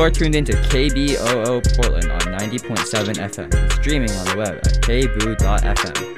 are tuned into KBOO Portland on 90.7 FM and streaming on the web at kboo.fm.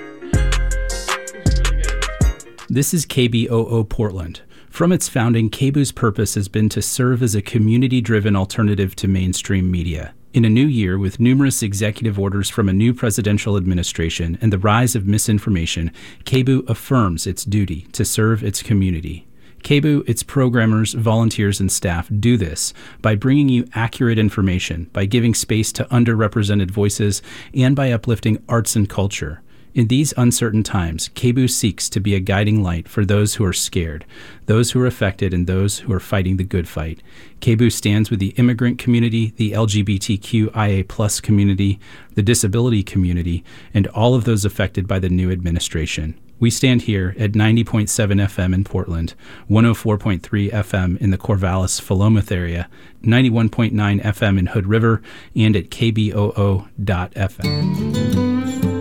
This is KBOO Portland. From its founding, KBOO's purpose has been to serve as a community-driven alternative to mainstream media. In a new year, with numerous executive orders from a new presidential administration and the rise of misinformation, KBOO affirms its duty to serve its community. KBOO, its programmers, volunteers, and staff do this by bringing you accurate information, by giving space to underrepresented voices, and by uplifting arts and culture. In these uncertain times, KBOO seeks to be a guiding light for those who are scared, those who are affected, and those who are fighting the good fight. KBOO stands with the immigrant community, the LGBTQIA+ community, the disability community, and all of those affected by the new administration. We stand here at 90.7 FM in Portland, 104.3 FM in the Corvallis-Philomath area, 91.9 FM in Hood River, and at kboo.fm.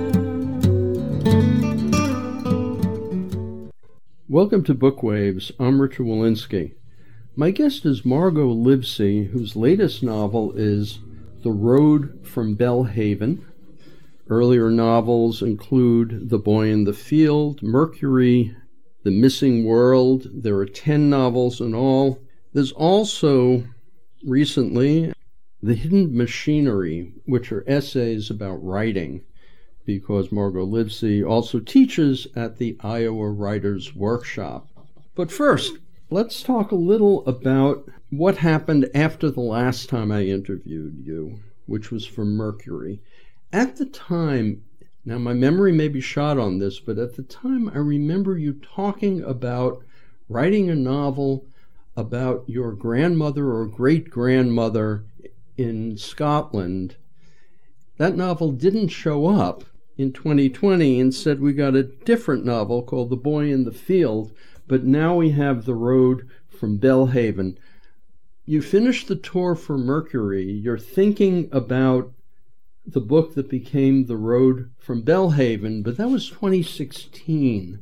Welcome to Bookwaves. I'm Richard Walensky. My guest is Margot Livesey, whose latest novel is The Road from Belhaven. Earlier novels include The Boy in the Field, Mercury, The Missing World. There are 10 novels in all. There's also, recently, The Hidden Machinery, which are essays about writing, because Margot Livesey also teaches at the Iowa Writers Workshop. But first, let's talk a little about what happened after the last time I interviewed you, which was for Mercury. At the time, now my memory may be shot on this, but at the time I remember you talking about writing a novel about your grandmother or great-grandmother in Scotland. That novel didn't show up in 2020. Instead, we got a different novel called The Boy in the Field, but now we have The Road from Belhaven. You finished the tour for Mercury. You're thinking about the book that became The Road from Belhaven, but that was 2016.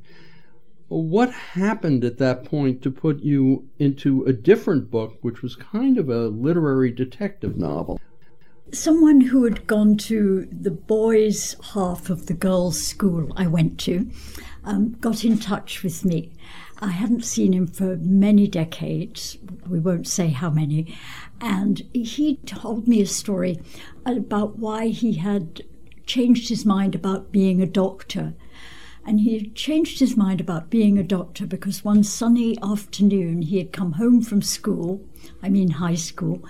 What happened at that point to put you into a different book, which was kind of a literary detective novel? Someone who had gone to the boys' half of the girls' school I went to got in touch with me. I hadn't seen him for many decades, we won't say how many, and he told me a story about why he had changed his mind about being a doctor. And he had changed his mind about being a doctor because one sunny afternoon he had come home from school, high school,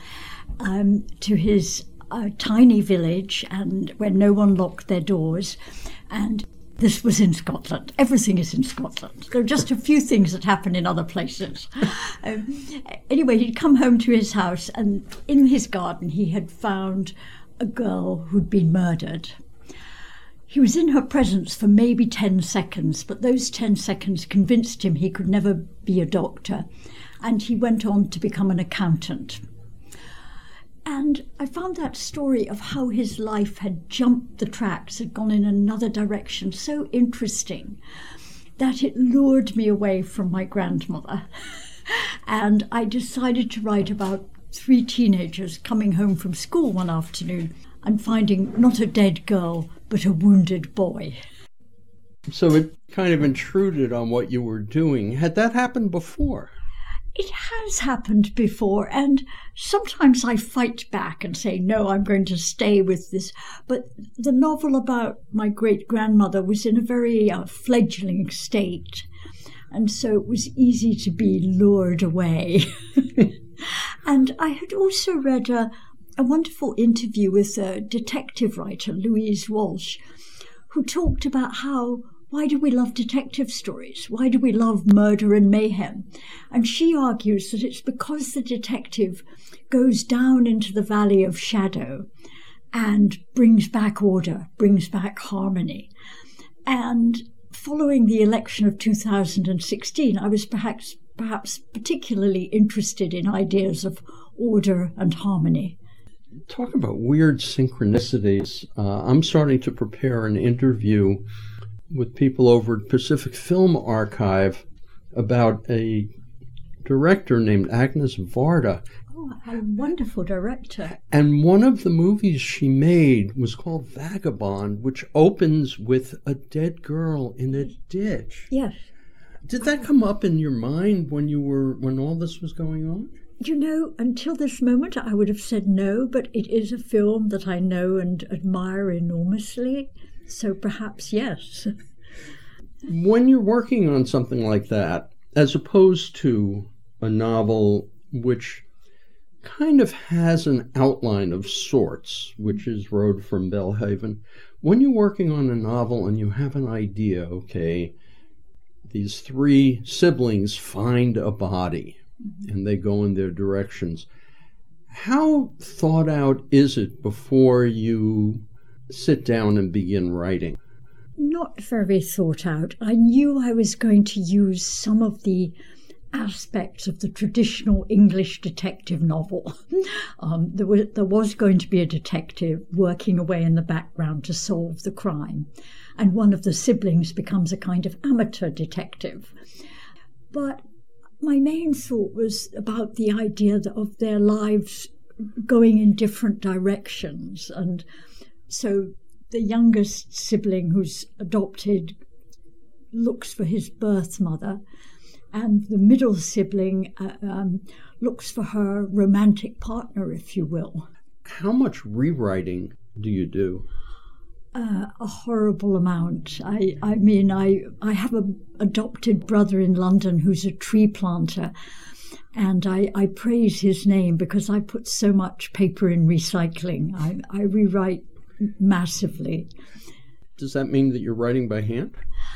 to his tiny village, and where no one locked their doors, and this was in Scotland. Everything is in Scotland. There are just a few things that happen in other places. Anyway, he'd come home to his house, and in his garden he had found a girl who'd been murdered. He was in her presence for maybe 10 seconds, but those 10 seconds convinced him he could never be a doctor, and he went on to become an accountant. And I found that story of how his life had jumped the tracks, had gone in another direction, so interesting that it lured me away from my grandmother. And I decided to write about 3 teenagers coming home from school one afternoon and finding not a dead girl, but a wounded boy. So it kind of intruded on what you were doing. Had that happened before? It has happened before, and sometimes I fight back and say, no, I'm going to stay with this. But the novel about my great-grandmother was in a very fledgling state, and so it was easy to be lured away. And I had also read a wonderful interview with a detective writer, Louise Walsh, who talked about why do we love detective stories? Why do we love murder and mayhem? And she argues that it's because the detective goes down into the valley of shadow and brings back order, brings back harmony. And following the election of 2016, I was perhaps particularly interested in ideas of order and harmony. Talk about weird synchronicities. I'm starting to prepare an interview with people over at Pacific Film Archive about a director named Agnes Varda. Oh, a wonderful director. And one of the movies she made was called Vagabond, which opens with a dead girl in a ditch. Yes. Did that come up in your mind when all this was going on? You know, until this moment I would have said no, but it is a film that I know and admire enormously, so perhaps yes. When you're working on something like that, as opposed to a novel which kind of has an outline of sorts, which is Road from Belhaven, when you're working on a novel and you have an idea, okay, these three siblings find a body and they go in their directions, how thought out is it before you sit down and begin writing? Not very thought out. I knew I was going to use some of the aspects of the traditional English detective novel. There was going to be a detective working away in the background to solve the crime, and one of the siblings becomes a kind of amateur detective. But my main thought was about the idea of their lives going in different directions, and so the youngest sibling, who's adopted, looks for his birth mother, and the middle sibling looks for her romantic partner, if you will. How much rewriting do you do? A horrible amount. I mean, I have an adopted brother in London who's a tree planter, and I praise his name because I put so much paper in recycling. I rewrite massively. Does that mean that you're writing by hand?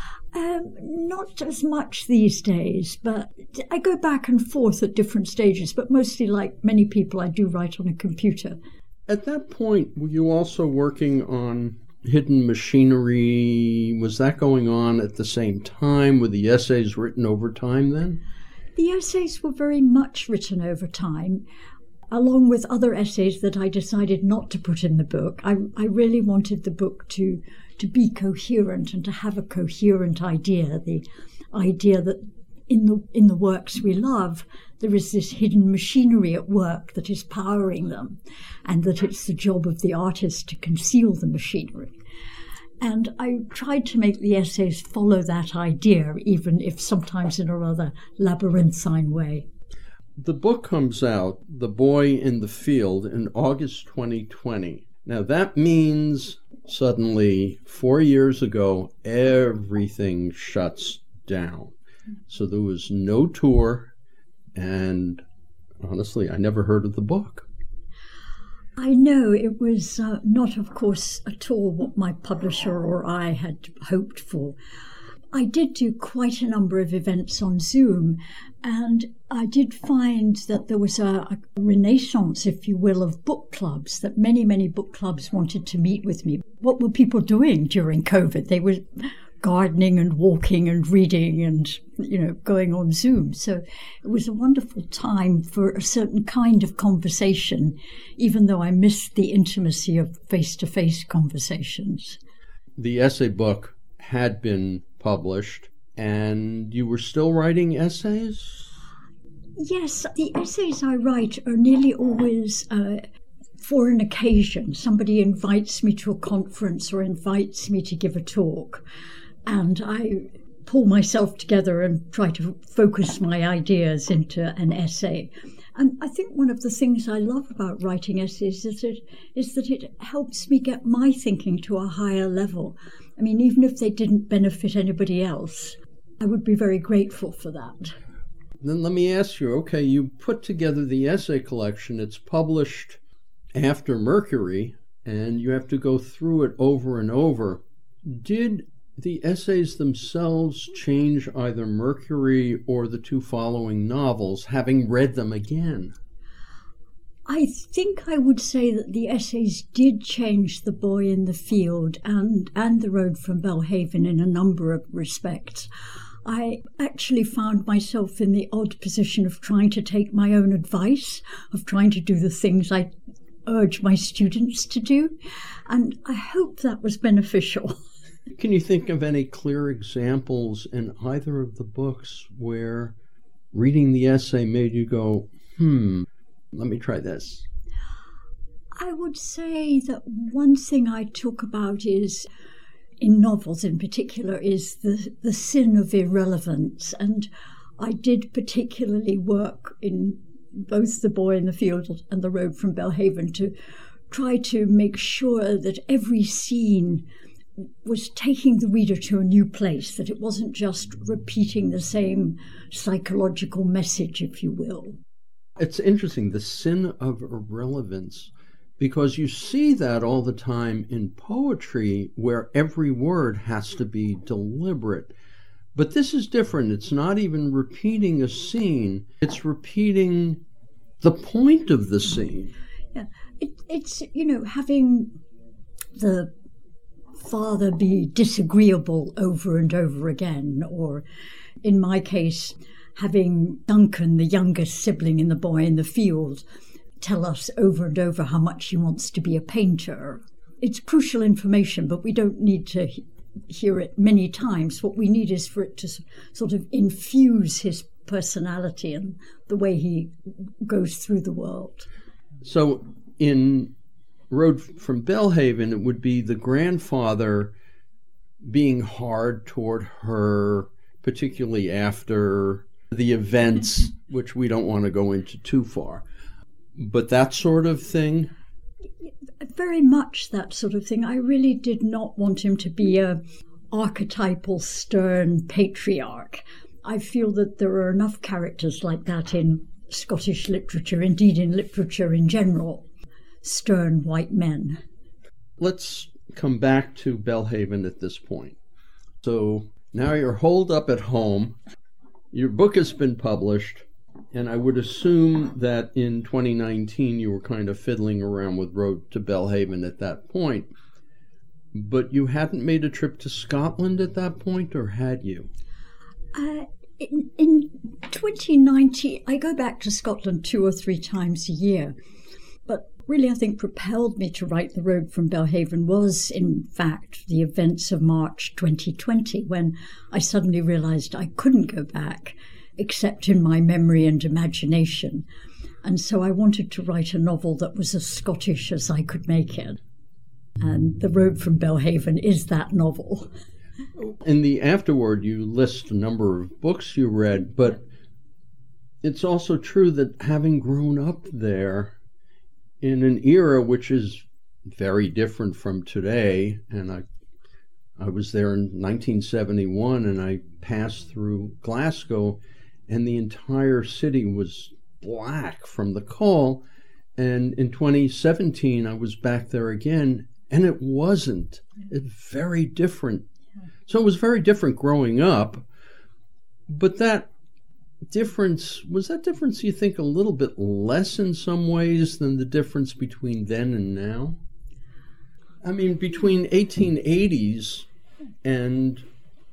Not as much these days, but I go back and forth at different stages, but mostly, like many people, I do write on a computer. At that point, were you also working on Hidden Machinery? Was that going on at the same time? Were the essays written over time then? The essays were very much written over time, along with other essays that I decided not to put in the book. I really wanted the book to be coherent and to have a coherent idea, the idea that in the works we love, there is this hidden machinery at work that is powering them, and that it's the job of the artist to conceal the machinery. And I tried to make the essays follow that idea, even if sometimes in a rather labyrinthine way. The book comes out, The Boy in the Field, in August 2020. Now that means suddenly, 4 years ago, everything shuts down. So there was no tour, and honestly, I never heard of the book. I know it was not, of course, at all what my publisher or I had hoped for. I did do quite a number of events on Zoom, and I did find that there was a renaissance, if you will, of book clubs, that many, many book clubs wanted to meet with me. What were people doing during COVID? They were gardening and walking and reading and, going on Zoom. So it was a wonderful time for a certain kind of conversation, even though I missed the intimacy of face-to-face conversations. The essay book had been published, and you were still writing essays? Yes, the essays I write are nearly always for an occasion. Somebody invites me to a conference or invites me to give a talk, and I pull myself together and try to focus my ideas into an essay. And I think one of the things I love about writing essays is that it helps me get my thinking to a higher level. I mean, even if they didn't benefit anybody else, I would be very grateful for that. Then let me ask you, okay, you put together the essay collection. It's published after Mercury, and you have to go through it over and over. Did the essays themselves change either Mercury or the two following novels, having read them again? I think I would say that the essays did change The Boy in the Field and The Road from Belhaven in a number of respects. I actually found myself in the odd position of trying to take my own advice, of trying to do the things I urge my students to do, and I hope that was beneficial. Can you think of any clear examples in either of the books where reading the essay made you go, Let me try this. I would say that one thing I talk about is, in novels in particular, is the sin of irrelevance. And I did particularly work in both The Boy in the Field and The Road from Belhaven to try to make sure that every scene was taking the reader to a new place, that it wasn't just repeating the same psychological message, if you will. It's interesting, the sin of irrelevance, because you see that all the time in poetry where every word has to be deliberate. But this is different. It's not even repeating a scene. It's repeating the point of the scene. Yeah, it's, having the father be disagreeable over and over again, or in my case, having Duncan, the youngest sibling in The Boy in the Field, tell us over and over how much he wants to be a painter. It's crucial information, but we don't need to hear it many times. What we need is for it to sort of infuse his personality and the way he goes through the world. So in Road from Belhaven, it would be the grandfather being hard toward her, particularly after the events, which we don't want to go into too far. But that sort of thing? Very much that sort of thing. I really did not want him to be a archetypal, stern patriarch. I feel that there are enough characters like that in Scottish literature, indeed in literature in general. Stern white men. Let's come back to Belhaven at this point. So now you're holed up at home. Your book has been published. And I would assume that in 2019 you were kind of fiddling around with Road to Belhaven at that point. But you hadn't made a trip to Scotland at that point, or had you? In 2019, I go back to Scotland 2 or 3 times a year. But really, I think propelled me to write The Road from Belhaven was, in fact, the events of March 2020, when I suddenly realized I couldn't go back, except in my memory and imagination. And so I wanted to write a novel that was as Scottish as I could make it. And The Road from Belhaven is that novel. In the afterword, you list a number of books you read, but it's also true that having grown up there in an era which is very different from today, and I was there in 1971, and I passed through Glasgow, and the entire city was black from the coal. And in 2017, I was back there again, and it wasn't. It's very different. So it was very different growing up. But that difference, you think, a little bit less in some ways than the difference between then and now? I mean, between 1880s and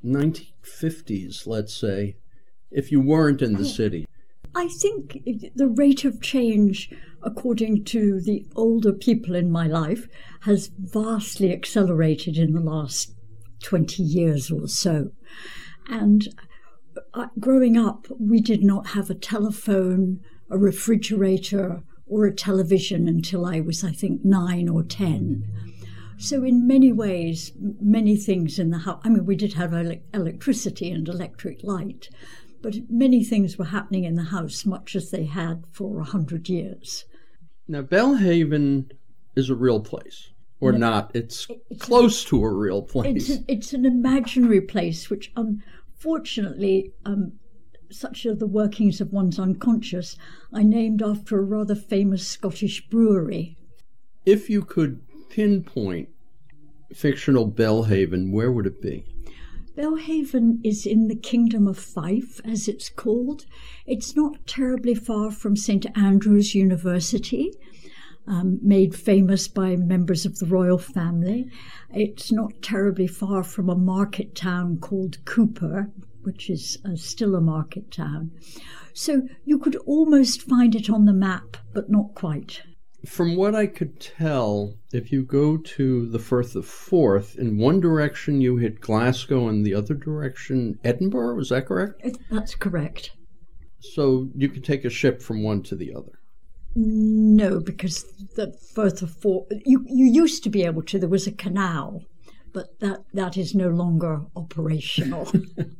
1950s, let's say, if you weren't in the city. I think the rate of change, according to the older people in my life, has vastly accelerated in the last 20 years or so. And growing up, we did not have a telephone, a refrigerator, or a television until I was, I think, 9 or 10. So in many ways, many things in the house, I mean, we did have electricity and electric light, but many things were happening in the house, much as they had for 100 years. Now, Belhaven is a real place, or not. It's close to a real place. It's an imaginary place, which unfortunately, such are the workings of one's unconscious, I named after a rather famous Scottish brewery. If you could pinpoint fictional Belhaven, where would it be? Belhaven is in the Kingdom of Fife, as it's called. It's not terribly far from St Andrews University, made famous by members of the royal family. It's not terribly far from a market town called Cooper, which is still a market town. So you could almost find it on the map, but not quite. From what I could tell, if you go to the Firth of Forth, in one direction you hit Glasgow and the other direction Edinburgh, was that correct? That's correct. So you could take a ship from one to the other. No, because the Firth of Forth, you used to be able to. There was a canal, but that is no longer operational.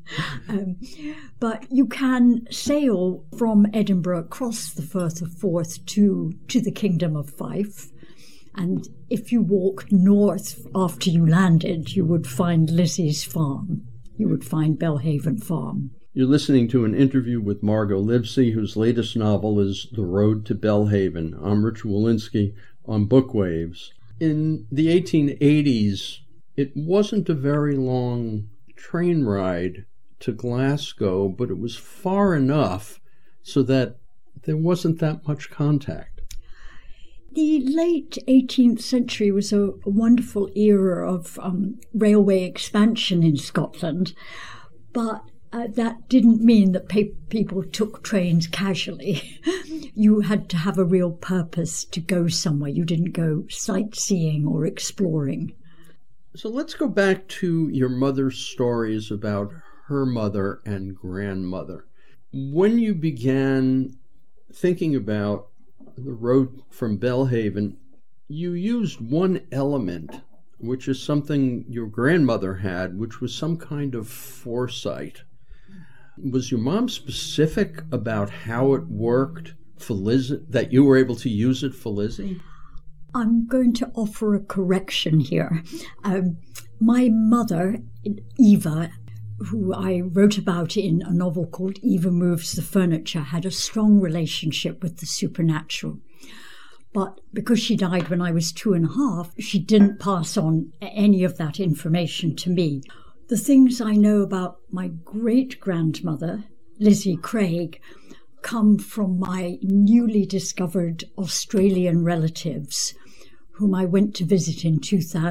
But you can sail from Edinburgh across the Firth of Forth to the Kingdom of Fife. And if you walked north after you landed, you would find Lizzie's farm. You would find Belhaven Farm. You're listening to an interview with Margot Livesey, whose latest novel is The Road to Belhaven. I'm Richard Wolinsky on Bookwaves. In the 1880s, it wasn't a very long train ride to Glasgow, but it was far enough so that there wasn't that much contact. The late 18th century was a wonderful era of railway expansion in Scotland, but that didn't mean that people took trains casually. You had to have a real purpose to go somewhere. You didn't go sightseeing or exploring. So let's go back to your mother's stories about her mother and grandmother. When you began thinking about the road from Belhaven, you used one element, which is something your grandmother had, which was some kind of foresight. Was your mom specific about how it worked for Lizzie, that you were able to use it for Lizzie? I'm going to offer a correction here. My mother, Eva, who I wrote about in a novel called Eva Moves the Furniture, had a strong relationship with the supernatural. But because she died when I was 2.5, she didn't pass on any of that information to me. The things I know about my great-grandmother, Lizzie Craig, come from my newly discovered Australian relatives, whom I went to visit in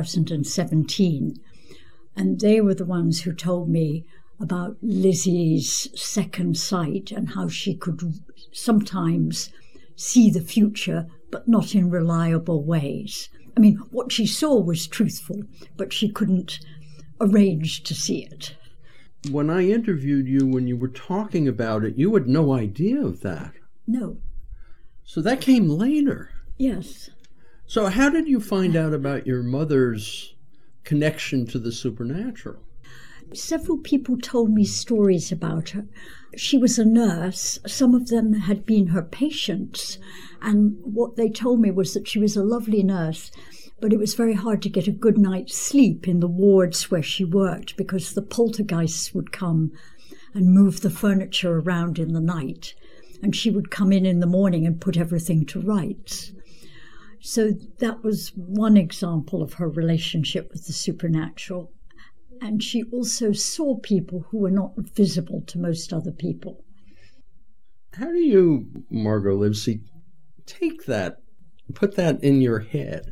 2017. And they were the ones who told me about Lizzie's second sight and how she could sometimes see the future, but not in reliable ways. I mean, what she saw was truthful, but she couldn't arrange to see it. When I interviewed you, when you were talking about it, you had no idea of that. No. So that came later. Yes. So how did you find out about your mother's connection to the supernatural? Several people told me stories about her. She was a nurse. Some of them had been her patients. And what they told me was that she was a lovely nurse, but it was very hard to get a good night's sleep in the wards where she worked because the poltergeists would come and move the furniture around in the night. And she would come in the morning and put everything to rights. So that was one example of her relationship with the supernatural. And she also saw people who were not visible to most other people. How do you, Margot Livesey, take that, put that in your head?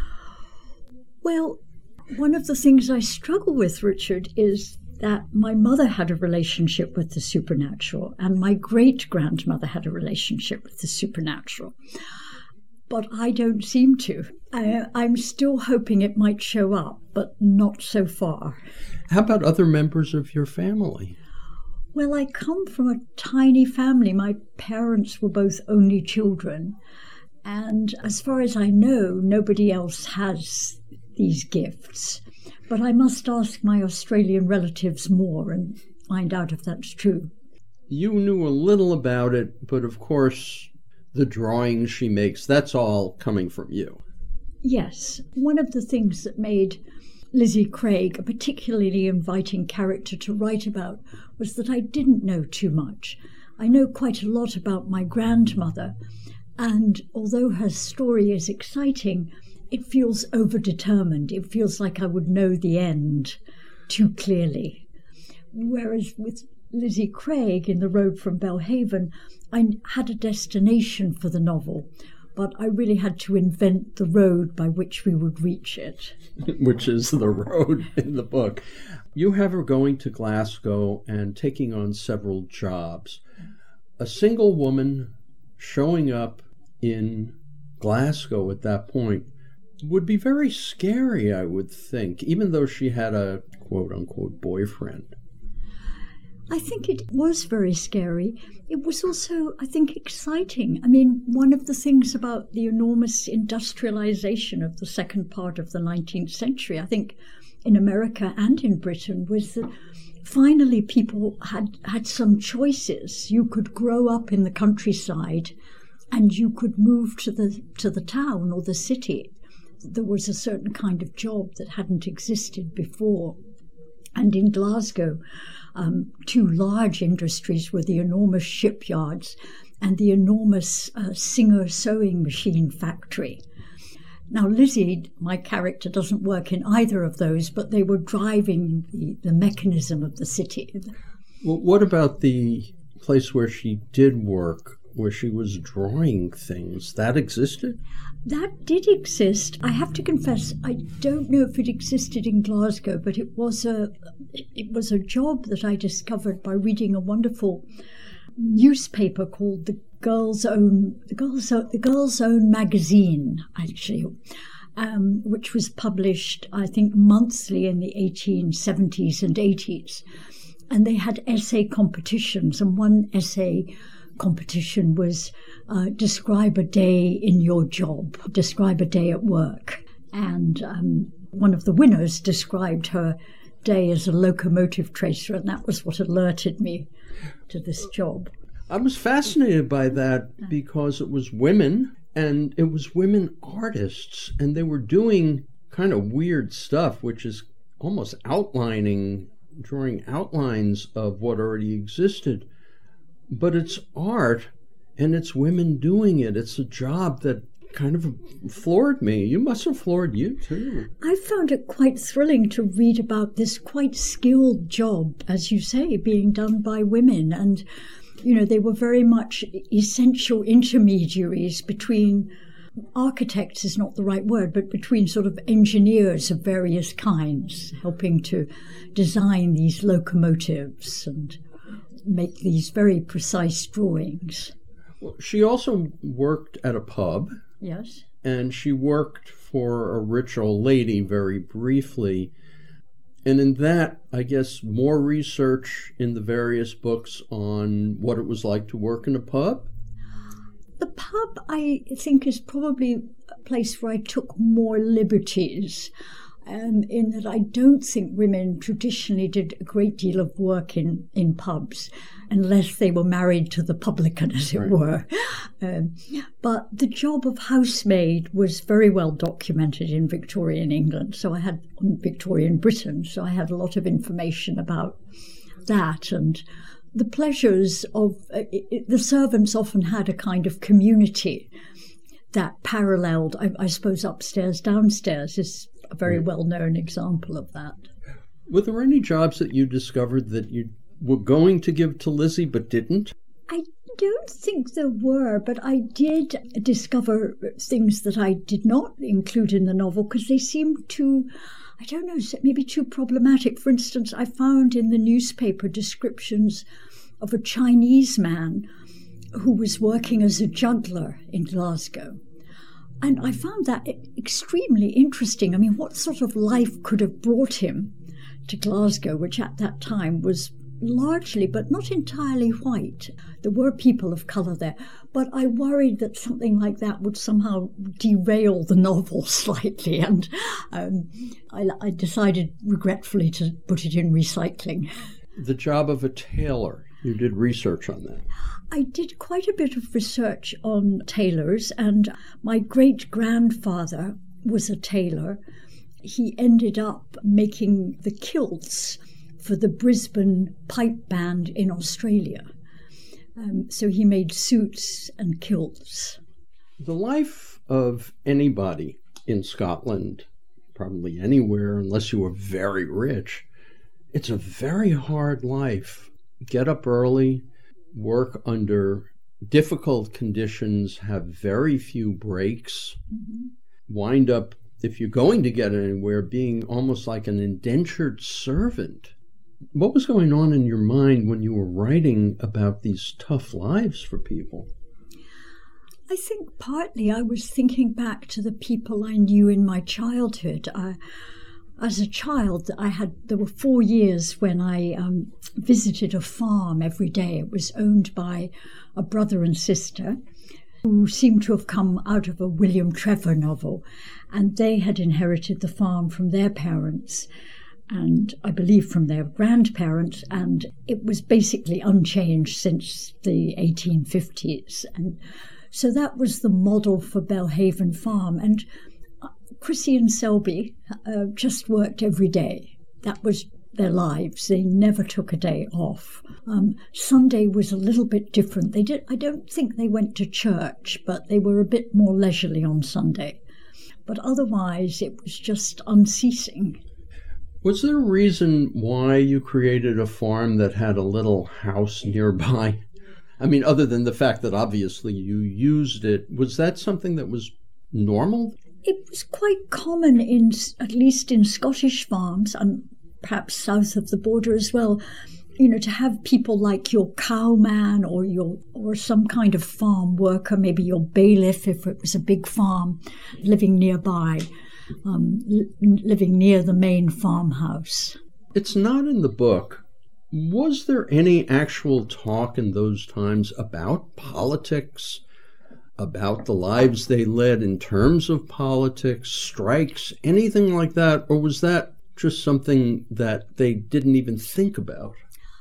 Well, one of the things I struggle with, Richard, is that my mother had a relationship with the supernatural and my great-grandmother had a relationship with the supernatural. But I don't seem to. I'm still hoping it might show up, but not so far. How about other members of your family? Well, I come from a tiny family. My parents were both only children. And as far as I know, nobody else has these gifts. But I must ask my Australian relatives more and find out if that's true. You knew a little about it, but of course, the drawings she makes, that's all coming from you. Yes. One of the things that made Lizzie Craig a particularly inviting character to write about was that I didn't know too much. I know quite a lot about my grandmother, and although her story is exciting, it feels overdetermined. It feels like I would know the end too clearly. Whereas with Lizzie Craig in The Road from Belhaven, I had a destination for the novel, but I really had to invent the road by which we would reach it. Which is the road in the book. You have her going to Glasgow and taking on several jobs. A single woman showing up in Glasgow at that point would be very scary, I would think, even though she had a quote-unquote boyfriend. I think it was very scary. It was also, I think, exciting. I mean, one of the things about the enormous industrialization of the second part of the 19th century, I think in America and in Britain, was that finally people had some choices. You could grow up in the countryside and you could move to the town or the city. There was a certain kind of job that hadn't existed before. And in Glasgow, two large industries were the enormous shipyards and the enormous Singer sewing machine factory. Now, Lizzie, my character, doesn't work in either of those, but they were driving the mechanism of the city. Well, what about the place where she did work, where she was drawing things? That existed? That did exist. I have to confess, I don't know if it existed in Glasgow, but it was a job that I discovered by reading a wonderful newspaper called the Girls' Own Magazine, actually, which was published, I think, monthly in the 1870s and 80s. And they had essay competitions, and one essay competition was describe a day in your job, describe a day at work. And one of the winners described her day as a locomotive tracer, and that was what alerted me to this job. I was fascinated by that because it was women, and it was women artists, and they were doing kind of weird stuff, which is almost drawing outlines of what already existed. But it's art, and it's women doing it. It's a job that kind of floored me. You must have floored you, too. I found it quite thrilling to read about this quite skilled job, as you say, being done by women. And, you know, they were very much essential intermediaries between, architects is not the right word, but between sort of engineers of various kinds, helping to design these locomotives and make these very precise drawings. Well, she also worked at a pub. Yes. And she worked for a rich old lady very briefly. And in that, I guess, more research in the various books on what it was like to work in a pub? The pub, I think, is probably a place where I took more liberties. In that I don't think women traditionally did a great deal of work in pubs, unless they were married to the publican, as it were. But the job of housemaid was very well documented in Victorian England, Victorian Britain, so I had a lot of information about that. And the pleasures of the servants often had a kind of community that paralleled, I suppose, upstairs, downstairs is a very well-known example of that. Were there any jobs that you discovered that you were going to give to Lizzie but didn't? I don't think there were, but I did discover things that I did not include in the novel because they seemed too, I don't know, maybe too problematic. For instance, I found in the newspaper descriptions of a Chinese man who was working as a juggler in Glasgow. And I found that extremely interesting. I mean, what sort of life could have brought him to Glasgow, which at that time was largely, but not entirely, white. There were people of colour there, but I worried that something like that would somehow derail the novel slightly, and I decided regretfully to put it in recycling. The job of a tailor. You did research on that. I did quite a bit of research on tailors, and my great-grandfather was a tailor. He ended up making the kilts for the Brisbane Pipe Band in Australia. So he made suits and kilts. The life of anybody in Scotland, probably anywhere, unless you were very rich, it's a very hard life. Get up early, work under difficult conditions, have very few breaks, wind up, if you're going to get anywhere, being almost like an indentured servant. What was going on in your mind when you were writing about these tough lives for people? I think partly I was thinking back to the people I knew in my childhood. As a child, there were 4 years when I visited a farm every day. It was owned by a brother and sister who seemed to have come out of a William Trevor novel, and they had inherited the farm from their parents, and I believe from their grandparents, and it was basically unchanged since the 1850s. And so that was the model for Belhaven Farm. And Chrissy and Selby just worked every day. That was their lives. They never took a day off. Sunday was a little bit different. I don't think they went to church, but they were a bit more leisurely on Sunday. But otherwise, it was just unceasing. Was there a reason why you created a farm that had a little house nearby? I mean, other than the fact that obviously you used it, was that something that was normal? It was quite common, at least in Scottish farms, and perhaps south of the border as well, to have people like your cowman or some kind of farm worker, maybe your bailiff if it was a big farm, living nearby, living near the main farmhouse. It's not in the book. Was there any actual talk in those times about politics, about the lives they led in terms of politics, strikes, anything like that? Or was that just something that they didn't even think about?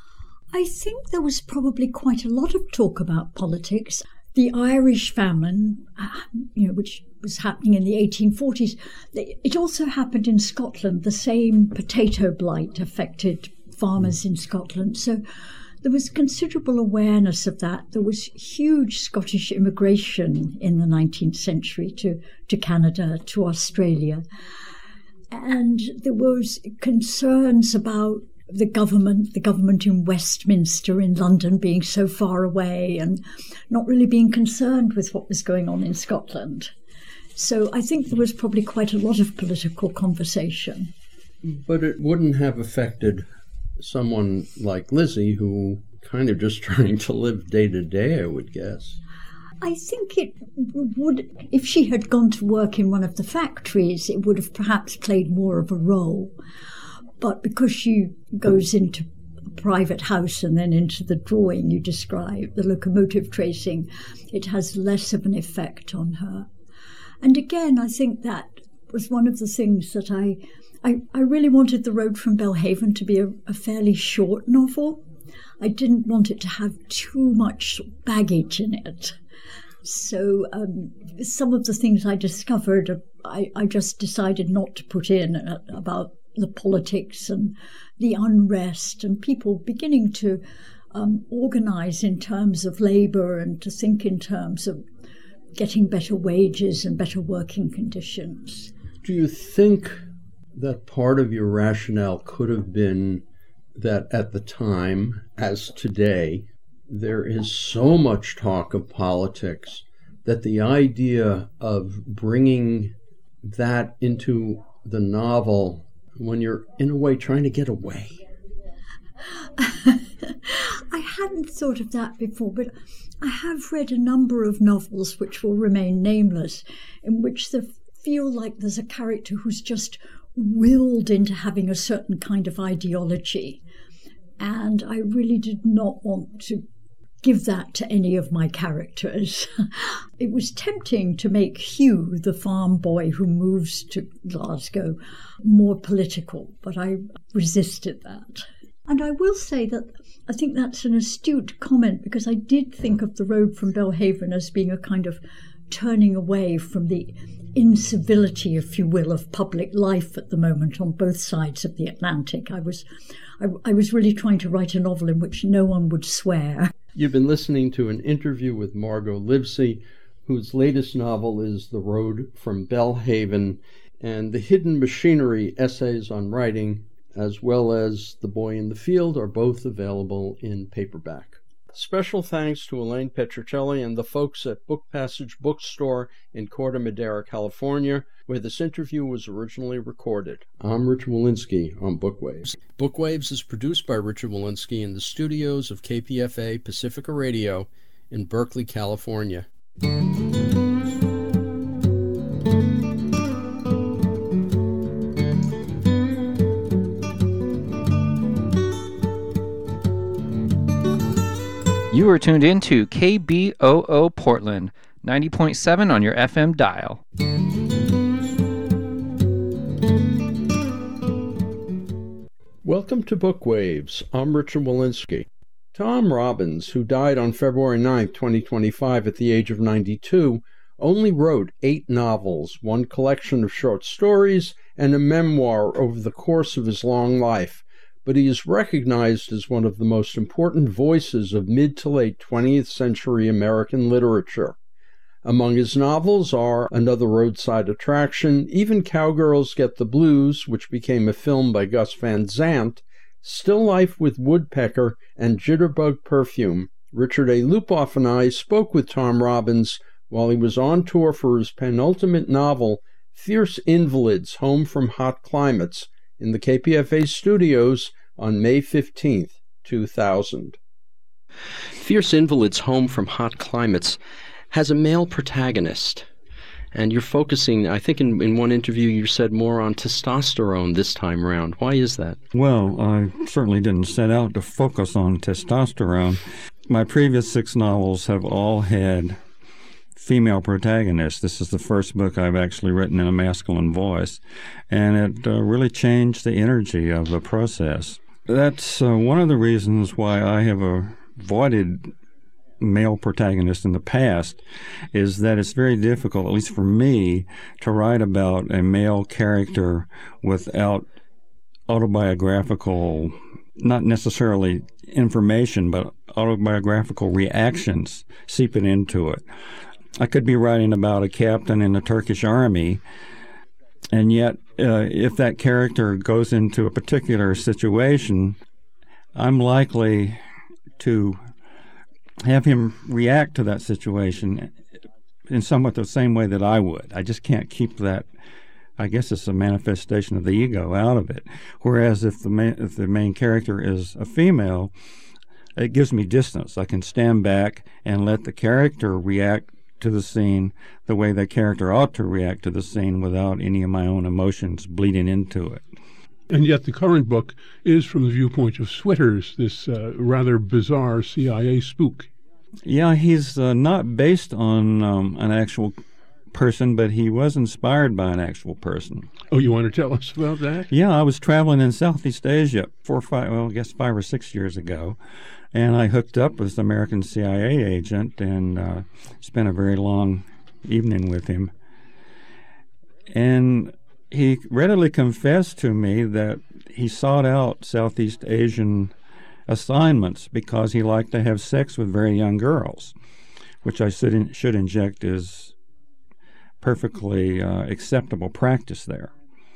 I think there was probably quite a lot of talk about politics. The Irish famine, which was happening in the 1840s, it also happened in Scotland. The same potato blight affected farmers in Scotland. So there was considerable awareness of that. There was huge Scottish immigration in the 19th century to Canada, to Australia. And there was concerns about the government in Westminster in London being so far away and not really being concerned with what was going on in Scotland. So I think there was probably quite a lot of political conversation. But it wouldn't have affected someone like Lizzie, who kind of just trying to live day to day, I would guess. I think it would, if she had gone to work in one of the factories, it would have perhaps played more of a role. But because she goes into a private house and then into the drawing you described, the locomotive tracing, it has less of an effect on her. And again, I think that was one of the things that I really wanted The Road from Belhaven to be a fairly short novel. I didn't want it to have too much baggage in it. So some of the things I discovered, I just decided not to put in about the politics and the unrest and people beginning to organise in terms of labour and to think in terms of getting better wages and better working conditions. Do you think that part of your rationale could have been that at the time, as today, there is so much talk of politics that the idea of bringing that into the novel when you're in a way trying to get away? I hadn't thought of that before, but I have read a number of novels which will remain nameless, in which they feel like there's a character who's just willed into having a certain kind of ideology. And I really did not want to give that to any of my characters. It was tempting to make Hugh, the farm boy who moves to Glasgow, more political, but I resisted that. And I will say that I think that's an astute comment, because I did think of The Road from Belhaven as being a kind of turning away from the incivility, if you will, of public life at the moment on both sides of the Atlantic. I was really trying to write a novel in which no one would swear. You've been listening to an interview with Margot Livesey, whose latest novel is The Road from Belhaven, and The Hidden Machinery, Essays on Writing, as well as The Boy in the Field, are both available in paperback. Special thanks to Elaine Petrocelli and the folks at Book Passage Bookstore in Corte Madera, California, where this interview was originally recorded. I'm Richard Wolinsky on Bookwaves. Bookwaves is produced by Richard Wolinsky in the studios of KPFA Pacifica Radio in Berkeley, California. You are tuned in to KBOO Portland, 90.7 on your FM dial. Welcome to Bookwaves. I'm Richard Walensky. Tom Robbins, who died on February 9, 2025 at the age of 92, only wrote 8 novels, 1 collection of short stories, and a memoir over the course of his long life, but he is recognized as one of the most important voices of mid to late 20th century American literature. Among his novels are Another Roadside Attraction, Even Cowgirls Get the Blues, which became a film by Gus Van Sant, Still Life with Woodpecker, and Jitterbug Perfume. Richard A. Lupoff and I spoke with Tom Robbins while he was on tour for his penultimate novel, Fierce Invalids, Home from Hot Climates, in the KPFA studios on May 15, 2000. Fierce Invalids, Home from Hot Climates has a male protagonist, and you're focusing, I think in one interview you said, more on testosterone this time around. Why is that? Well, I certainly didn't set out to focus on testosterone. My previous 6 novels have all had female protagonists. This is the first book I've actually written in a masculine voice, and it really changed the energy of the process. That's one of the reasons why I have avoided male protagonist in the past, is that it's very difficult, at least for me, to write about a male character without autobiographical, not necessarily information, but autobiographical reactions seeping into it. I could be writing about a captain in the Turkish army, and yet if that character goes into a particular situation, I'm likely to have him react to that situation in somewhat the same way that I would. I just can't keep that. I guess it's a manifestation of the ego out of it. Whereas if the main character is a female, it gives me distance. I can stand back and let the character react to the scene the way the character ought to react to the scene without any of my own emotions bleeding into it. And yet the current book is from the viewpoint of Switters, this rather bizarre CIA spook. Yeah, he's not based on an actual person, but he was inspired by an actual person. Oh, you want to tell us about that? Yeah, I was traveling in Southeast Asia 5 or 6 years ago, and I hooked up with this American CIA agent and spent a very long evening with him. And he readily confessed to me that he sought out Southeast Asian assignments because he liked to have sex with very young girls, which I should inject is perfectly acceptable practice there.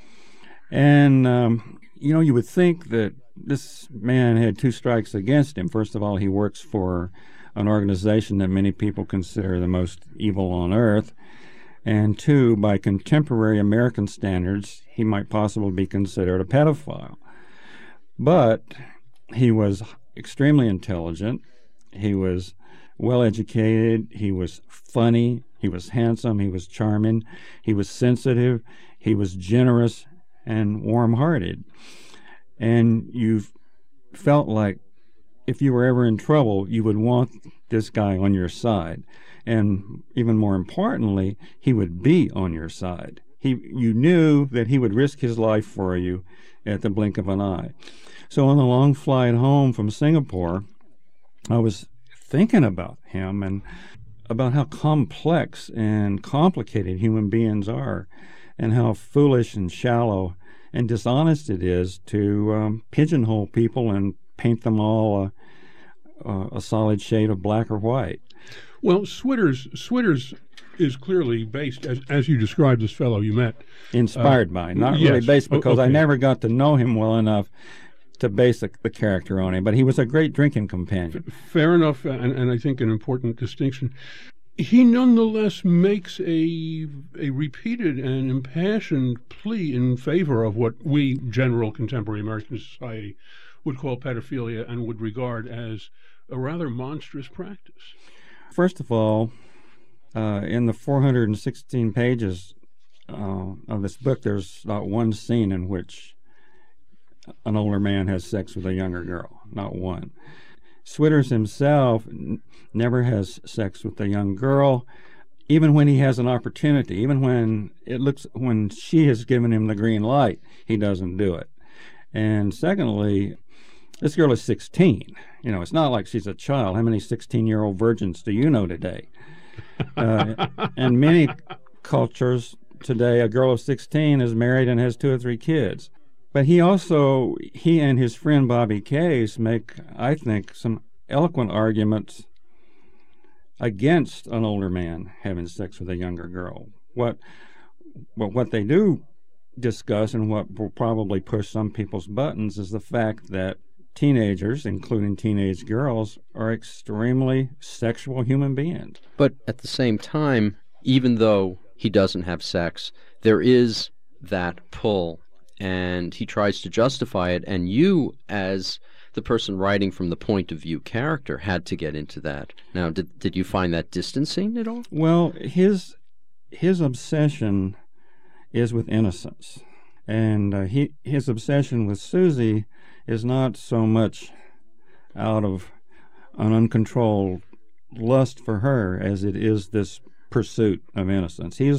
And, you would think that this man had 2 strikes against him. First of all, he works for an organization that many people consider the most evil on earth. And 2, by contemporary American standards, he might possibly be considered a pedophile. But he was extremely intelligent. He was well-educated. He was funny. He was handsome. He was charming. He was sensitive. He was generous and warm-hearted. And you felt like if you were ever in trouble, you would want this guy on your side. And even more importantly, he would be on your side. You knew that he would risk his life for you at the blink of an eye. So on the long flight home from Singapore, I was thinking about him and about how complex and complicated human beings are, and how foolish and shallow and dishonest it is to pigeonhole people and paint them all a solid shade of black or white. Well, Switters is clearly based, as you described this fellow you met. Inspired by, not yes. really based, because okay. I never got to know him well enough to base the character on him, but he was a great drinking companion. Fair enough, and I think an important distinction. He nonetheless makes a repeated and impassioned plea in favor of what we, general contemporary American society, would call pedophilia and would regard as a rather monstrous practice. First of all, in the 416 pages of this book, there's not one scene in which an older man has sex with a younger girl, not one. Switters himself never has sex with a young girl, even when he has an opportunity. Even when she has given him the green light, he doesn't do it. And secondly, this girl is 16. It's not like she's a child. How many 16-year-old virgins do you know today? In many cultures today, a girl of 16 is married and has 2 or 3 kids. But he and his friend Bobby Case make, I think, some eloquent arguments against an older man having sex with a younger girl. What they do discuss, and what will probably push some people's buttons, is the fact that teenagers, including teenage girls, are extremely sexual human beings. But at the same time, even though he doesn't have sex, there is that pull, and he tries to justify it, and you, as the person writing from the point of view character, had to get into that. Now, did you find that distancing at all? Well, his obsession is with innocence, and his obsession with Susie is not so much out of an uncontrolled lust for her as it is this pursuit of innocence. He's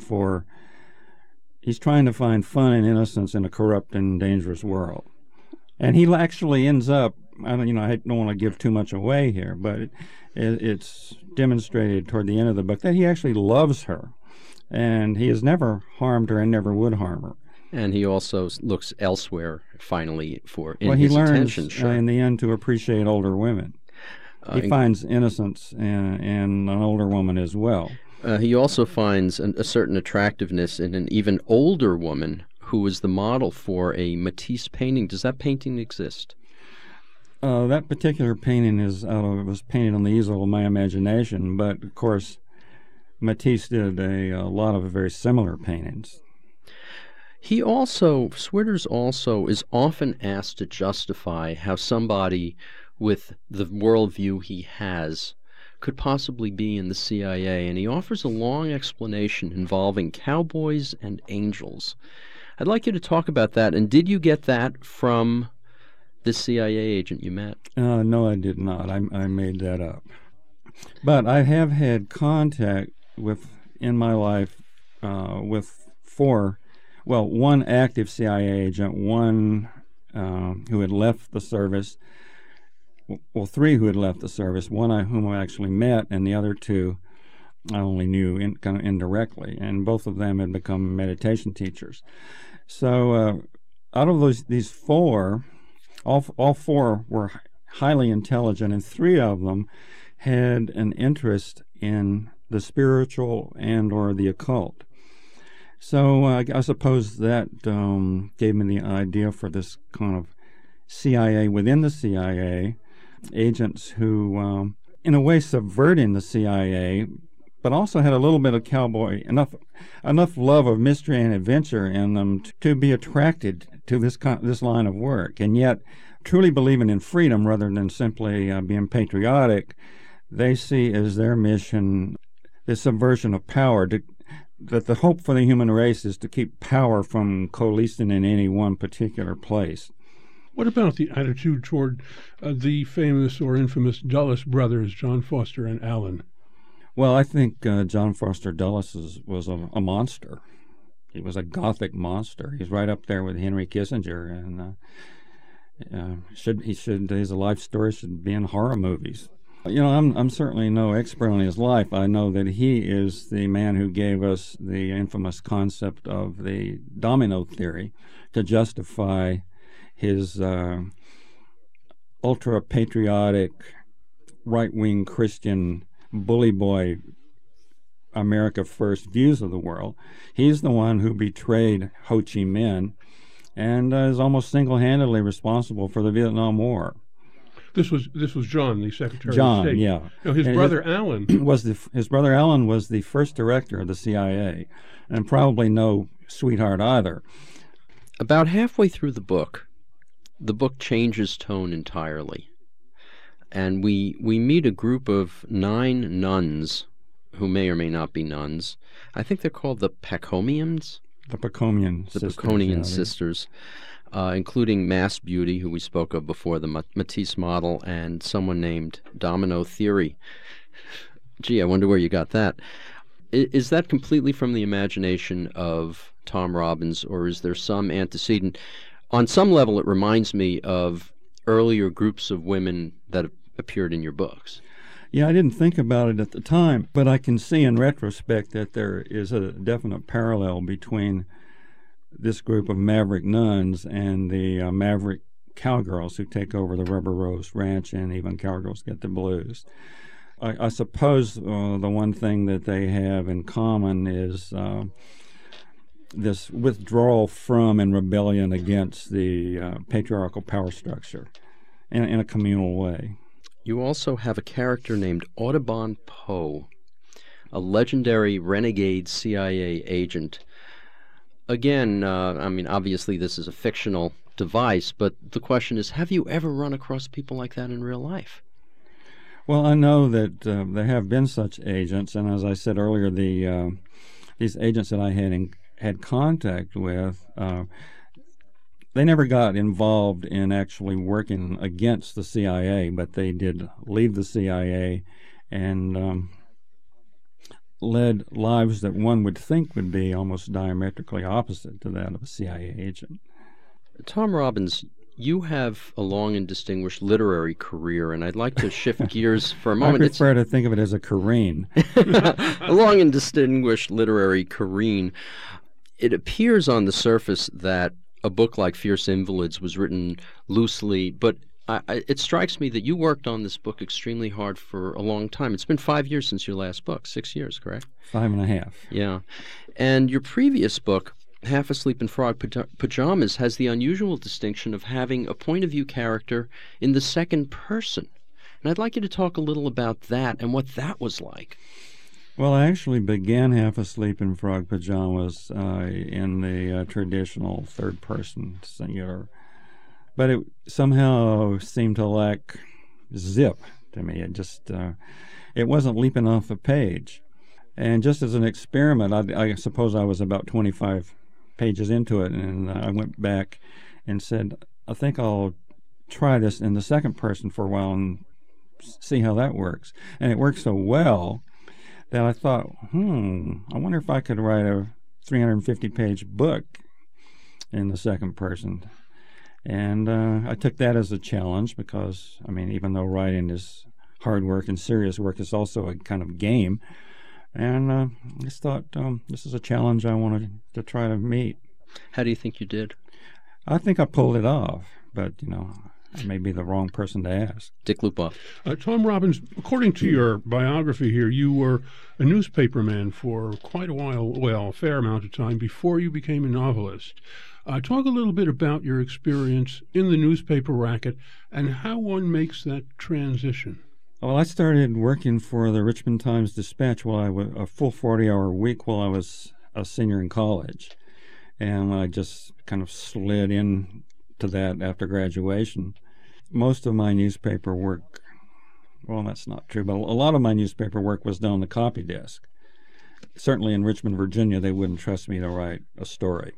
trying to find fun and innocence in a corrupt and dangerous world. And he actually ends up, I don't want to give too much away here, but it's demonstrated toward the end of the book that he actually loves her, and he has never harmed her and never would harm her. And he also looks elsewhere, finally, he learns in the end to appreciate older women. He finds innocence in an older woman as well. He also finds a certain attractiveness in an even older woman who is the model for a Matisse painting. Does that painting exist? That particular painting was painted on the easel of my imagination, but of course Matisse did a lot of very similar paintings. Switters also is often asked to justify how somebody with the worldview he has could possibly be in the CIA, and he offers a long explanation involving cowboys and angels. I'd like you to talk about that, and did you get that from the CIA agent you met? No, I did not. I made that up. But I have had contact in my life with one active CIA agent, one who had left the service, 3 who had left the service, one whom I actually met, and the other 2 I only knew kind of indirectly, and both of them had become meditation teachers. So out of these 4, all 4 were highly intelligent, and 3 of them had an interest in the spiritual and or the occult. So I suppose that gave me the idea for this kind of CIA within the CIA, agents who, in a way, subverting the CIA, but also had a little bit of cowboy, enough love of mystery and adventure in them to be attracted to this line of work, and yet truly believing in freedom rather than simply being patriotic. They see as their mission the subversion of power, that the hope for the human race is to keep power from coalescing in any one particular place. What about the attitude toward the famous or infamous Dulles brothers, John Foster and Allen? Well, I think John Foster Dulles was a monster. He was a Gothic monster. He's right up there with Henry Kissinger, and his life story should be in horror movies. I'm certainly no expert on his life. I know that he is the man who gave us the infamous concept of the domino theory to justify his ultra-patriotic, right-wing Christian bully boy America First views of the world. He's the one who betrayed Ho Chi Minh and is almost single-handedly responsible for the Vietnam War. This was John, the Secretary John, of State. Yeah. No, his brother Allen his brother Allen was the first director of the CIA, and probably no sweetheart either. About halfway through the book changes tone entirely, and we meet a group of 9 nuns who may or may not be nuns. I think they're called the Pachomians. The Paconian sisters. including Mass Beauty, who we spoke of before, the Matisse model, and someone named Domino Theory. Gee, I wonder where you got that. Is that completely from the imagination of Tom Robbins, or is there some antecedent? On some level, it reminds me of earlier groups of women that have appeared in your books. Yeah, I didn't think about it at the time, but I can see in retrospect that there is a definite parallel between this group of maverick nuns and the maverick cowgirls who take over the Rubber Rose Ranch, and even Cowgirls Get the Blues. I suppose the one thing that they have in common is this withdrawal from and rebellion against the patriarchal power structure in a communal way. You also have a character named Audubon Poe, a legendary renegade CIA agent. Again, I mean, obviously this is a fictional device, but the question is, have you ever run across people like that in real life? Well, I know that there have been such agents, and as I said earlier, these agents that I had contact with, they never got involved in actually working against the CIA, but they did leave the CIA and led lives that one would think would be almost diametrically opposite to that of a CIA agent. Tom Robbins, you have a long and distinguished literary career, and I'd like to shift gears for a moment. I prefer to think of it as a careen. A long and distinguished literary careen. It appears on the surface that a book like Fierce Invalids was written loosely, but it strikes me that you worked on this book extremely hard for a long time. It's been 5 years since your last book, 6 years, correct? 5.5. Yeah. And your previous book, Half Asleep in Frog Pajamas, has the unusual distinction of having a point-of-view character in the second person. And I'd like you to talk a little about that and what that was like. Well, I actually began Half Asleep in Frog Pajamas in the traditional third-person singular, but it somehow seemed to lack zip to me. It just it wasn't leaping off a page. And just as an experiment, I suppose I was about 25 pages into it, and I went back and said, I think I'll try this in the second person for a while and see how that works. And it worked so well that I thought, I wonder if I could write a 350-page book in the second person. And I took that as a challenge because, I mean, even though writing is hard work and serious work, it's also a kind of game. And I just thought, this is a challenge I wanted to try to meet. How do you think you did? I think I pulled it off, but, I may be the wrong person to ask. Dick Lupoff. Tom Robbins, according to your biography here, you were a newspaperman for quite a while, well, a fair amount of time, before you became a novelist. Talk a little bit about your experience in the newspaper racket and how one makes that transition. Well, I started working for the Richmond Times-Dispatch while I was a full 40-hour week while I was a senior in college. And I just kind of slid in to that after graduation. Most of my newspaper work, well, that's not true, but a lot of my newspaper work was done on the copy desk. Certainly in Richmond, Virginia, they wouldn't trust me to write a story.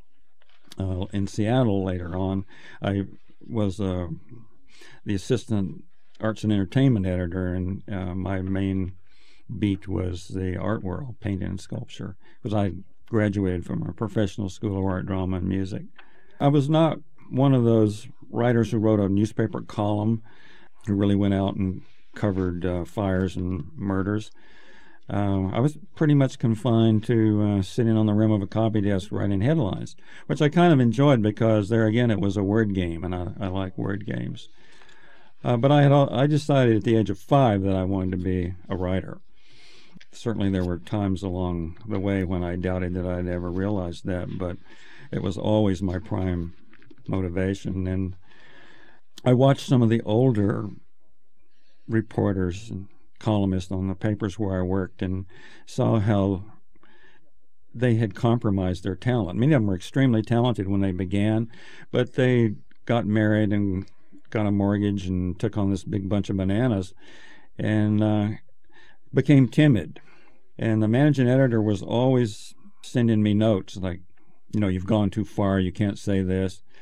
In Seattle later on, I was the assistant arts and entertainment editor, and my main beat was the art world, painting and sculpture, because I graduated from a professional school of art, drama, and music. I was not one of those writers who wrote a newspaper column, who really went out and covered fires and murders. I was pretty much confined to sitting on the rim of a copy desk writing headlines, which I kind of enjoyed because there again it was a word game, and I like word games. But I decided at the age of 5 that I wanted to be a writer. Certainly there were times along the way when I doubted that I'd ever realize that, but it was always my prime motivation. And I watched some of the older reporters and columnists on the papers where I worked and saw how they had compromised their talent. Many of them were extremely talented when they began, but they got married and got a mortgage and took on this big bunch of bananas and became timid. And the managing editor was always sending me notes like, you've gone too far, you can't say this.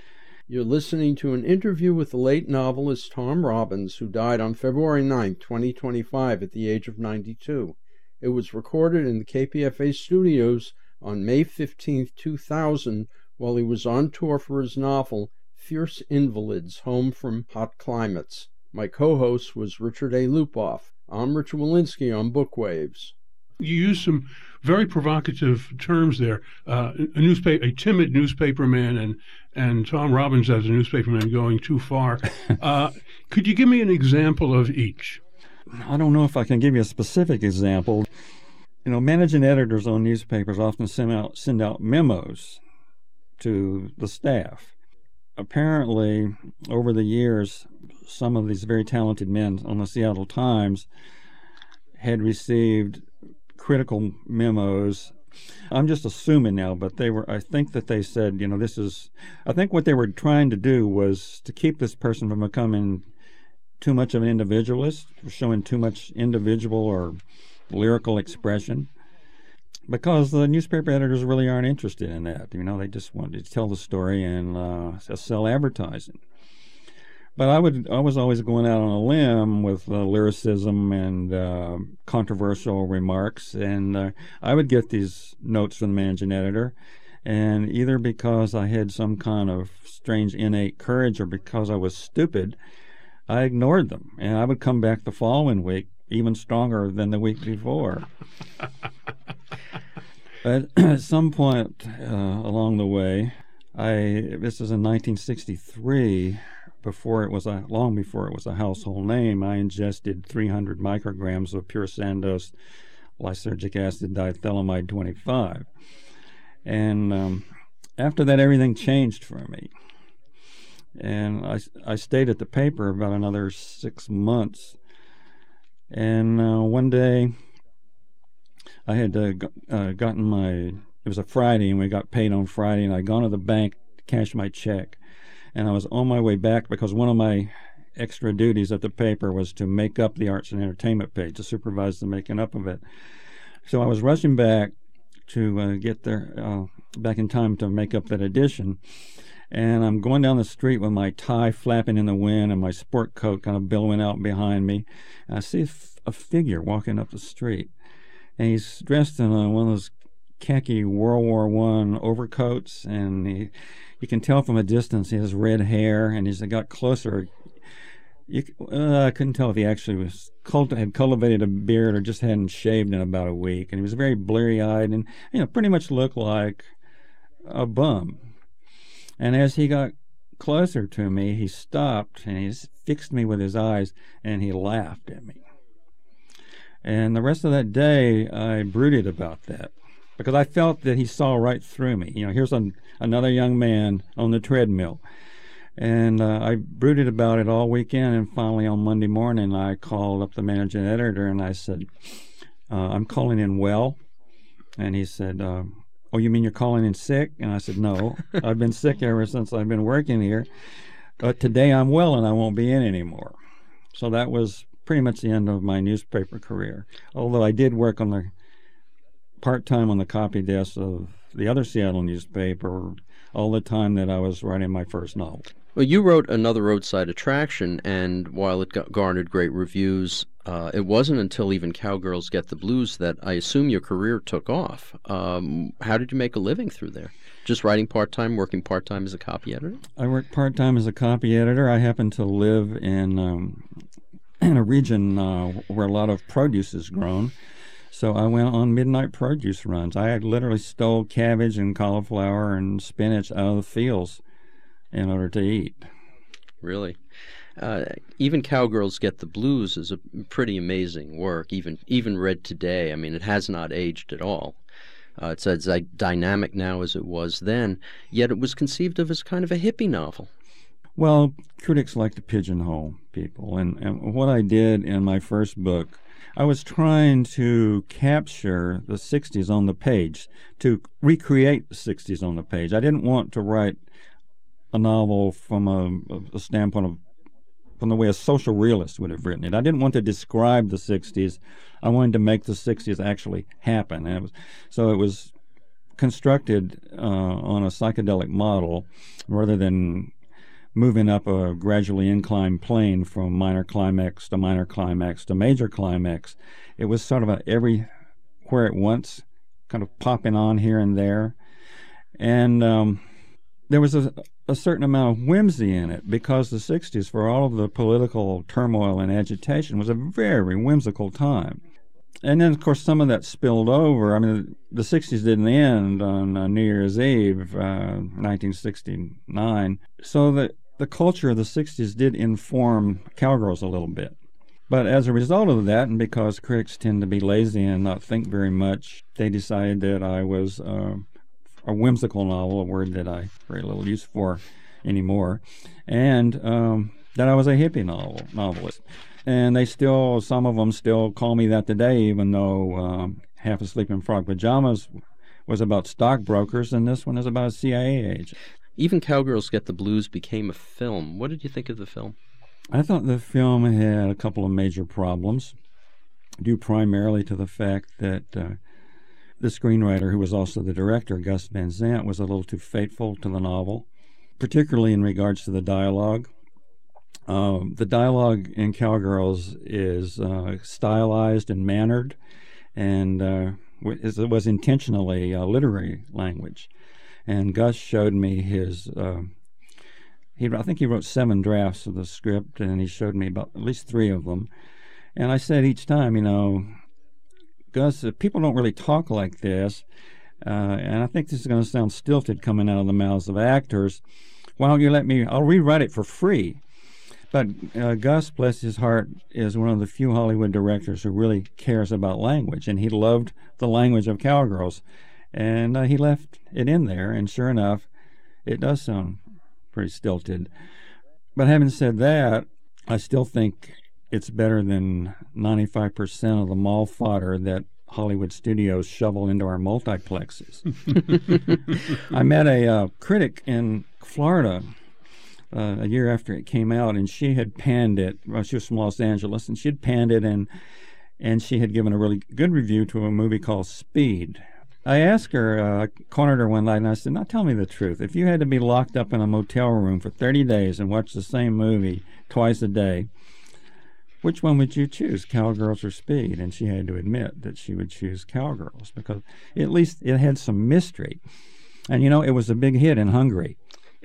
You're listening to an interview with the late novelist Tom Robbins, who died on February 9, 2025, at the age of 92. It was recorded in the KPFA studios on May 15, 2000, while he was on tour for his novel, Fierce Invalids, Home from Hot Climates. My co-host was Richard A. Lupoff. I'm Richard Walensky on Bookwaves. You use some very provocative terms there. A timid newspaperman and Tom Robbins as a newspaperman going too far. Could you give me an example of each? I don't know if I can give you a specific example. You know, managing editors on newspapers often send out memos to the staff. Apparently, over the years, some of these very talented men on the Seattle Times had received critical memos. I'm just assuming now, but I think that they said, I think what they were trying to do was to keep this person from becoming too much of an individualist, showing too much individual or lyrical expression, because the newspaper editors really aren't interested in that. They just wanted to tell the story and sell advertising. But I was always going out on a limb with lyricism and controversial remarks, and I would get these notes from the managing editor, and either because I had some kind of strange innate courage or because I was stupid, I ignored them, and I would come back the following week even stronger than the week before. But at some point along the way, this is in 1963, long before it was a household name, I ingested 300 micrograms of pure Sandoz lysergic acid diethylamide 25. And after that, everything changed for me. And I stayed at the paper about another 6 months. And one day, I had gotten it was a Friday, and we got paid on Friday, and I'd gone to the bank to cash my check. And I was on my way back because one of my extra duties at the paper was to make up the arts and entertainment page, to supervise the making up of it. So I was rushing back to get there back in time to make up that edition. And I'm going down the street with my tie flapping in the wind and my sport coat kind of billowing out behind me. And I see a figure walking up the street. And he's dressed in one of those khaki World War I overcoats, and you can tell from a distance he has red hair, and as I got closer, I couldn't tell if he actually had cultivated a beard or just hadn't shaved in about a week. And he was very bleary-eyed and pretty much looked like a bum. And as he got closer to me, he stopped and he fixed me with his eyes, and he laughed at me. And the rest of that day, I brooded about that because I felt that he saw right through me. Here's another young man on the treadmill. And I brooded about it all weekend, and finally on Monday morning, I called up the managing editor, and I said, I'm calling in well. And he said, oh, you mean you're calling in sick? And I said, no, I've been sick ever since I've been working here. But today I'm well, and I won't be in anymore. So that was pretty much the end of my newspaper career, although I did work part-time on the copy desk of the other Seattle newspaper all the time that I was writing my first novel. Well, you wrote Another Roadside Attraction, and while it garnered great reviews, it wasn't until even Cowgirls Get the Blues that I assume your career took off. How did you make a living through there? Just writing part-time, working part-time as a copy editor? I worked part-time as a copy editor. I happened to live in a region where a lot of produce is grown. So I went on midnight produce runs. I literally stole cabbage and cauliflower and spinach out of the fields in order to eat. Really? Even Cowgirls Get the Blues is a pretty amazing work, even read today. I mean, it has not aged at all. It's as dynamic now as it was then, yet it was conceived of as kind of a hippie novel. Well, critics like to pigeonhole people, and what I did in my first book, I was trying to capture the 60s on the page, to recreate the 60s on the page. I didn't want to write a novel from a standpoint of, from the way a social realist would have written it. I didn't want to describe the 60s. I wanted to make the 60s actually happen. And it was constructed on a psychedelic model rather than moving up a gradually inclined plane from minor climax to minor climax to major climax. It was sort of a everywhere at once, kind of popping on here and there. And there was a certain amount of whimsy in it, because the 60s, for all of the political turmoil and agitation, was a very whimsical time. And then, of course, some of that spilled over. I mean, the 60s didn't end on New Year's Eve, 1969. So the culture of the 60s did inform Cowgirls a little bit. But as a result of that, and because critics tend to be lazy and not think very much, they decided that I was a whimsical novel, a word that I very little use for anymore, and that I was a hippie novelist. And some of them still call me that today, even though Half Asleep in Frog Pajamas was about stockbrokers, and this one is about a CIA agent. Even Cowgirls Get the Blues became a film. What did you think of the film? I thought the film had a couple of major problems, due primarily to the fact that the screenwriter, who was also the director, Gus Van Sant, was a little too faithful to the novel, particularly in regards to the dialogue. The dialogue in Cowgirls is stylized and mannered, and it was intentionally literary language. And Gus showed me his... I think he wrote 7 drafts of the script, and he showed me about at least 3 of them. And I said each time, Gus, people don't really talk like this, and I think this is going to sound stilted coming out of the mouths of actors. Why don't you let me... I'll rewrite it for free. But Gus, bless his heart, is one of the few Hollywood directors who really cares about language, and he loved the language of Cowgirls. And he left it in there, and sure enough, it does sound pretty stilted. But having said that, I still think it's better than 95% of the mall fodder that Hollywood studios shovel into our multiplexes. I met a critic in Florida a year after it came out, and she had panned it. Well, she was from Los Angeles, and she had panned it, and she had given a really good review to a movie called Speed. I asked her, I cornered her one night, and I said, now tell me the truth. If you had to be locked up in a motel room for 30 days and watch the same movie twice a day, which one would you choose, Cowgirls or Speed? And she had to admit that she would choose Cowgirls, because at least it had some mystery. And, it was a big hit in Hungary.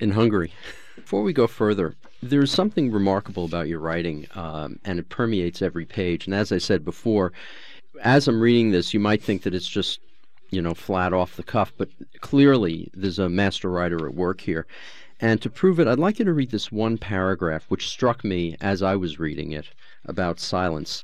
Before we go further, there's something remarkable about your writing, and it permeates every page. And as I said before, as I'm reading this, you might think that it's just, flat off the cuff, but clearly there's a master writer at work here. And to prove it, I'd like you to read this one paragraph, which struck me as I was reading it, about silence.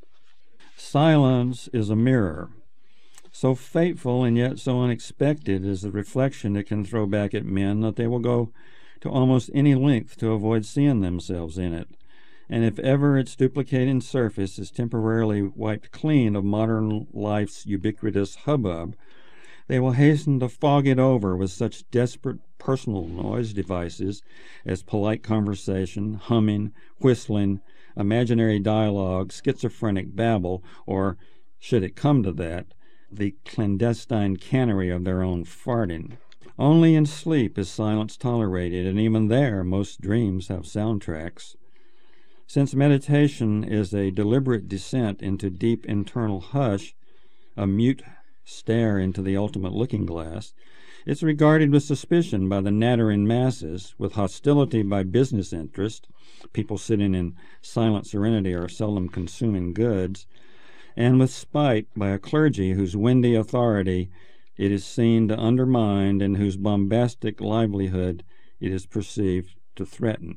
Silence is a mirror. So fateful and yet so unexpected is the reflection it can throw back at men that they will go to almost any length to avoid seeing themselves in it. And if ever its duplicating surface is temporarily wiped clean of modern life's ubiquitous hubbub, they will hasten to fog it over with such desperate personal noise devices as polite conversation, humming, whistling, imaginary dialogue, schizophrenic babble, or, should it come to that, the clandestine cannery of their own farting. Only in sleep is silence tolerated, and even there most dreams have soundtracks. Since meditation is a deliberate descent into deep internal hush, a mute stare into the ultimate looking-glass, it's regarded with suspicion by the nattering masses, with hostility by business interest. People sitting in silent serenity are seldom consuming goods, and with spite by a clergy whose windy authority it is seen to undermine and whose bombastic livelihood it is perceived to threaten.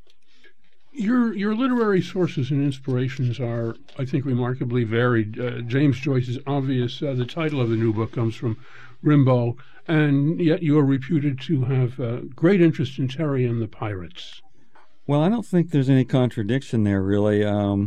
Your literary sources and inspirations are, I think, remarkably varied. James Joyce is obvious. The title of the new book comes from Rimbaud, and yet you are reputed to have great interest in Terry and the Pirates. Well, I don't think there's any contradiction there, really.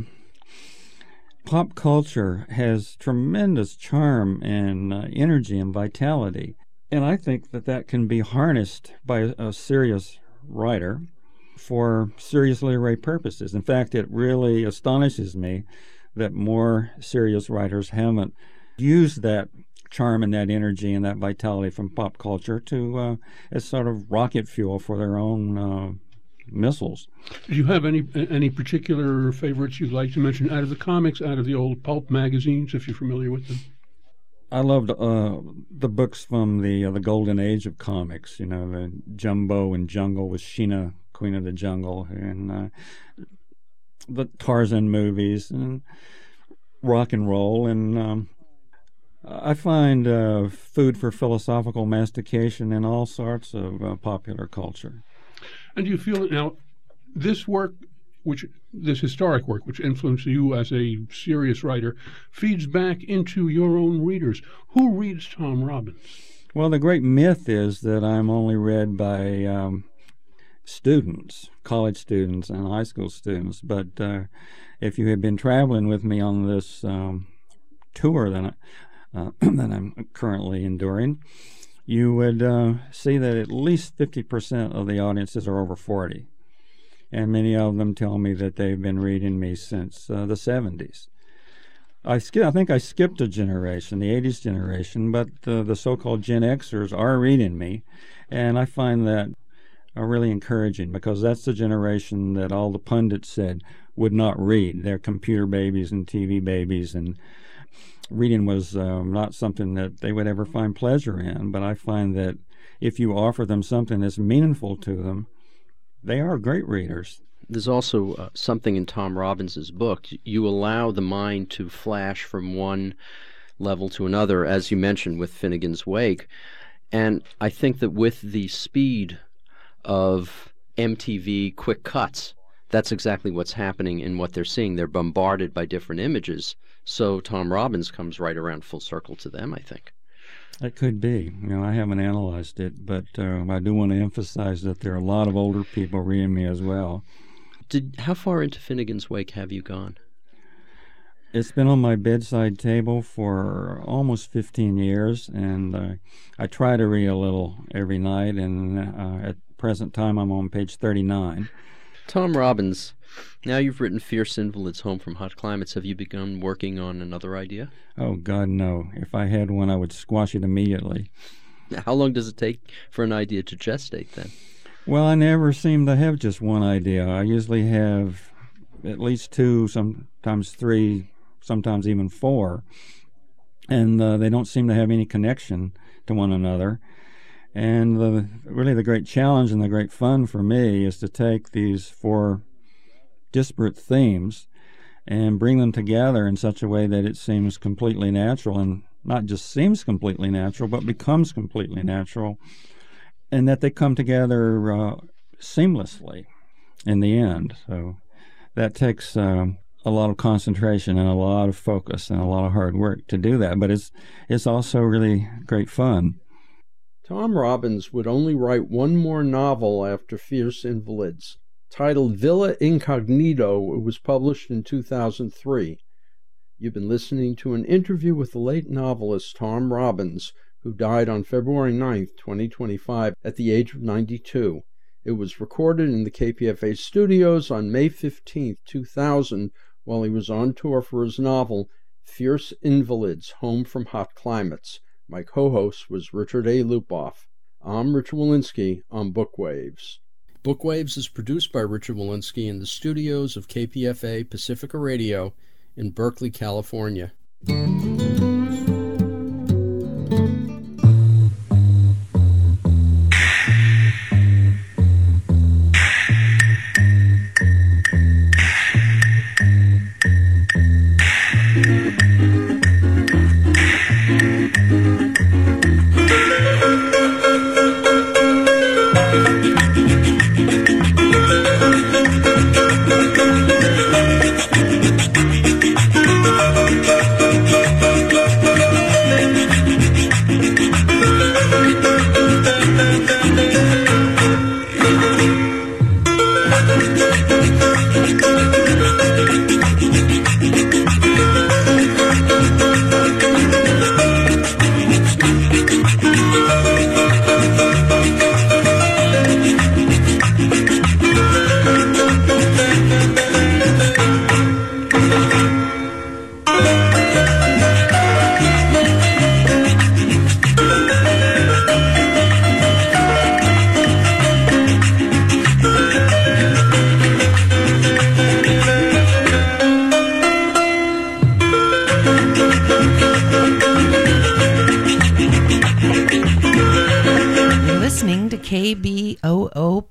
Pop culture has tremendous charm and energy and vitality, and I think that can be harnessed by a serious writer for serious literary purposes. In fact, it really astonishes me that more serious writers haven't used that charm and that energy and that vitality from pop culture to as sort of rocket fuel for their own missiles. Do you have any particular favorites you'd like to mention out of the comics, out of the old pulp magazines, if you're familiar with them? I loved the books from the golden age of comics, the Jumbo and Jungle with Sheena, Queen of the Jungle, and the Tarzan movies, and rock and roll. And I find food for philosophical mastication in all sorts of popular culture. And do you feel that now this historic work, which influenced you as a serious writer, feeds back into your own readers? Who reads Tom Robbins? Well, the great myth is that I'm only read by students, college students and high school students. But if you had been traveling with me on this tour that I'm currently enduring, you would see that at least 50% of the audiences are over 40. And many of them tell me that they've been reading me since the 70s. I think I skipped a generation, the 80s generation, but the so-called Gen Xers are reading me, and I find that really encouraging, because that's the generation that all the pundits said would not read. They're computer babies and TV babies, and reading was not something that they would ever find pleasure in. But I find that if you offer them something that's meaningful to them, they are great readers. There's also something in Tom Robbins's book. You allow the mind to flash from one level to another, as you mentioned with Finnegan's Wake. And I think that with the speed of MTV quick cuts, that's exactly what's happening in what they're seeing. They're bombarded by different images. So Tom Robbins comes right around full circle to them, I think. It could be. I haven't analyzed it, but I do want to emphasize that there are a lot of older people reading me as well. How far into Finnegan's Wake have you gone? It's been on my bedside table for almost 15 years, and I try to read a little every night, and at present time I'm on page 39. Tom Robbins, now you've written Fierce Invalids Home from Hot Climates. Have you begun working on another idea? Oh, God, no. If I had one, I would squash it immediately. How long does it take for an idea to gestate, then? Well, I never seem to have just one idea. I usually have at least two, sometimes three, sometimes even four. And they don't seem to have any connection to one another. And really the great challenge and the great fun for me is to take these four disparate themes and bring them together in such a way that it seems completely natural, and not just seems completely natural, but becomes completely natural, and that they come together seamlessly in the end. So that takes a lot of concentration and a lot of focus and a lot of hard work to do that, but it's also really great fun. Tom Robbins would only write one more novel after Fierce Invalids. Titled Villa Incognito, it was published in 2003. You've been listening to an interview with the late novelist Tom Robbins, who died on February 9th, 2025, at the age of 92. It was recorded in the KPFA studios on May 15th, 2000, while he was on tour for his novel Fierce Invalids Home from Hot Climates. My co-host was Richard A. Lupoff. I'm Richard Wolinsky on Bookwaves. Bookwaves is produced by Richard Wolinsky in the studios of KPFA Pacifica Radio in Berkeley, California.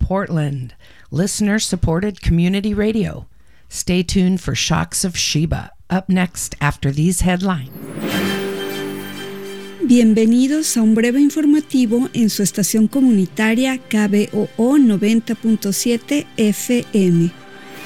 Portland, listener-supported community radio. Stay tuned for Shocks of Sheba, up next after these headlines. Bienvenidos a un breve informativo en su estación comunitaria KBOO 90.7 FM.